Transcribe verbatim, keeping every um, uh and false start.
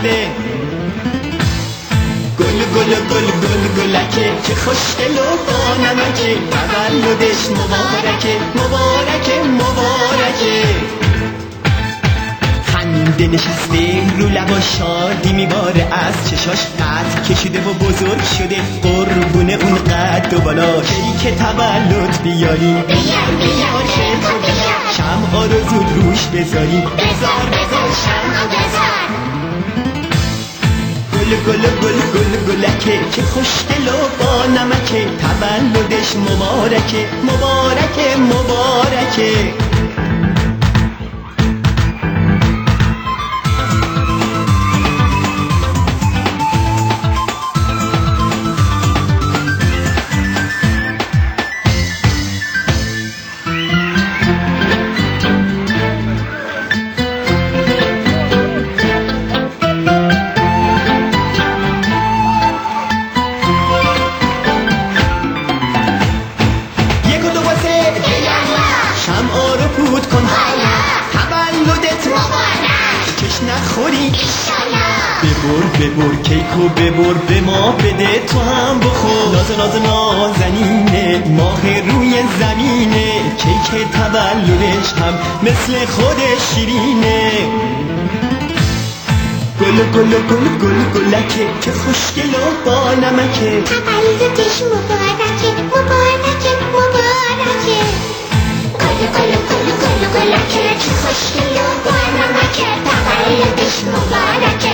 شده. گل گل گل گل گلکه که خوشگل و با نمکه، تولدش مبارکه مبارکه مبارکه. خنده نشسته رو لبا، شادی میباره از چشاش، قد کشیده و بزرگ شده قربونه اون قد و بالا. کیک تولد بیاریم، بیار بیار کیکو بیار، شمعا رو زود روش بذاریم، بذار بذار شمعو بذار. گل گل گل گل گلکه که خوشگل و با نمکه، تولدش مبارکه مبارکه مبارکه. شمعا رو پود کن حالا تولدت مبارک کش نخوری ایشالا. ببر ببر کیکو ببر به ما بده تو هم بخور. ناز ناز نازنینه ماه روی زمینه، کیک تولدش هم مثل خودش شیرینه. گل گل گل گل گلکه که خوشگل و با نمکه، تولدش مبارکه مبارکه مبارکه. گل گل گل گل گلکه که خوشگل و با نمکه، تولدش مبارکه